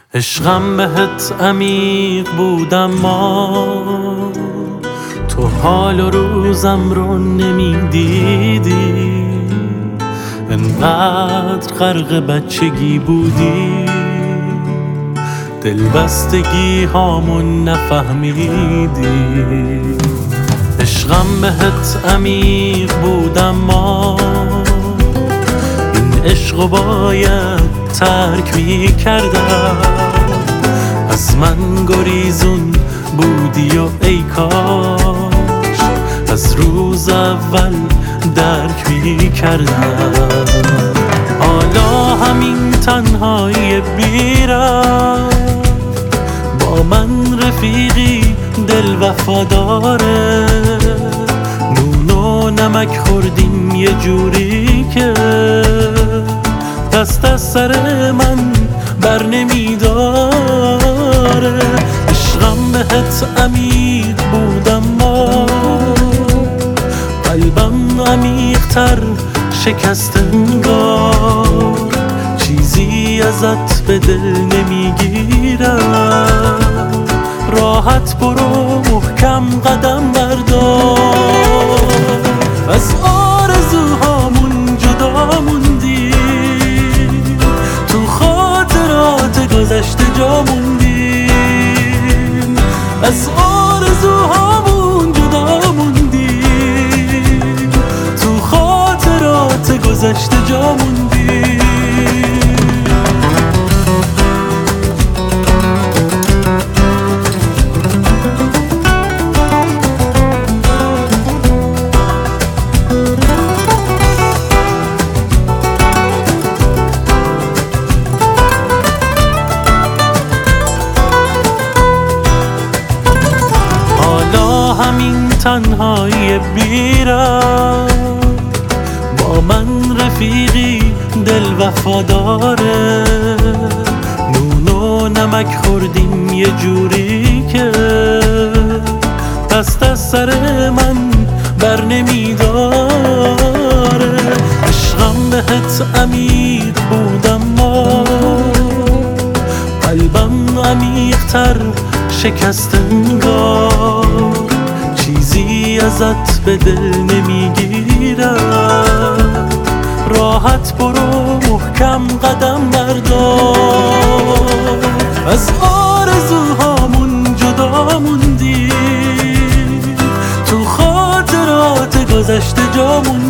عشقم بهت عمیق بود اما تو حال و روزم رو نمیدیدی، انقدر غرق بچگی بودی دلبستگی هامون نفهمیدی. عشقم بهت عمیق بود اما این عشقو باید ترک می‌کردم، از من گریزون بودی و ای کاش از روز اول درک می‌کردم. حالا همین تنهایی بی‌ربط با من رفیقی دل وفاداره، نون و نمک خوردیم یه جوری که دست از سر من بر نمیداره. عشقم بهت عمیق بود اما قلبم عمیق‌تر شکست انگار، چیزی ازت به دل نمیگیرم، راحت برو محکم قدم بردار. از آرزوهامون جدا موندیم، تو خاطرات گذشته جا موندیم، از آرزوهامون جدا موندیم، تو خاطرات گذشته جا موندیم. همین تنهایی بی‌ربط با من رفیقی دل وفاداره، نون و نمک خوردیم یه جوری که دست از سر من بر نمیداره. عشقم بهت عمیق بود اما قلبم عمیق‌تر شکست انگار، چیزی ازت به دل نمیگیرم، راحت برو محکم قدم بردار. از آرزوهامون جدا موندیم، تو خاطرات گذشته جا موندیم،